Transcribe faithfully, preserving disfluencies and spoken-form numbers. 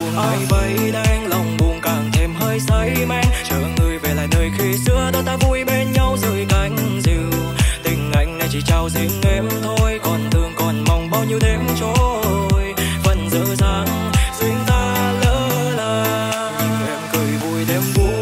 buồn hay bay đang lòng buồn càng thêm hơi say men, chờ người về lại nơi khi xưa đôi ta vui bên nhau dưới cánh diều. Tình anh này chỉ trao riêng em thôi, còn thương còn mong bao nhiêu đêm trôi vẫn dở dang duyên ta lỡ là. Em cười vui đêm vui